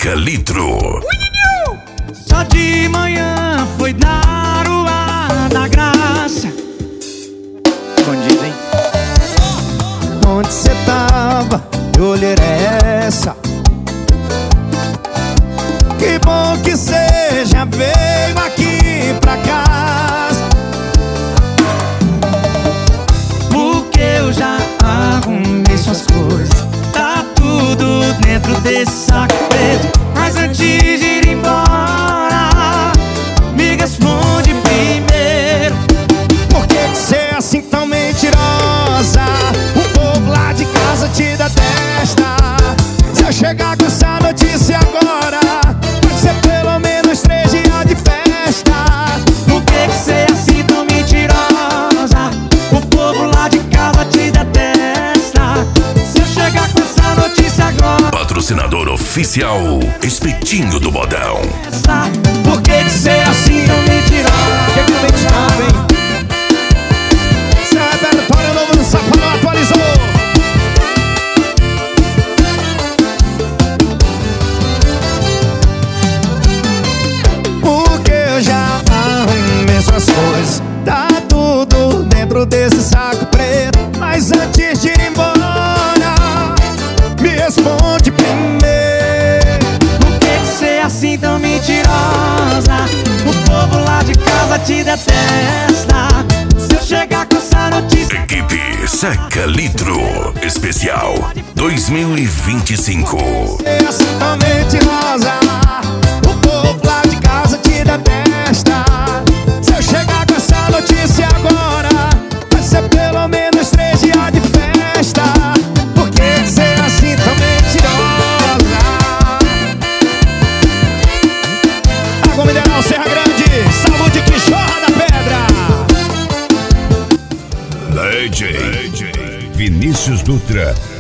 Seca Litro. Só de manhã foi dar o ar da graça. Escondido, hein? Onde cê tava? Que olheira é essa? Que bom que cê já veio aqui pra casa, Porque eu já arrumei suas coisas. Tá tudo dentro desse saco preto. Mas antes de ir embora, me responde primeiro. por que cê é assim tão mentirosa? O povo lá de casa te detesta. Se eu chegar com essa notícia agora, pode ser pelo menos 3 dias de festa. Por que cê é assim tão mentirosa? O povo lá de casa te detesta. Se eu chegar com essa notícia agora, Patrocinador oficial Espetinho do Modão. por que cê é assim tão mentirosa? Que tem de novo, hein? Seu repertório novo no Safadão atualizou. Porque eu já arrumei suas coisas. Tá tudo dentro desse saco preto. Mas antes de ir embora, me responde primeiro. Por que cê é assim tão mentirosa? O povo lá de casa te detesta. Se eu chegar com essa notícia, Equipe Seca Litro Especial 2025. É assim tão mentirosa. O povo lá de casa te detesta. Se eu chegar com essa notícia agora, vai ser pelo menos 3 dias de festa. Por que ser assim tão mentirosa? Água mineral Serra Grande, saúde que jorra da pedra. DJ Vinícius Dutra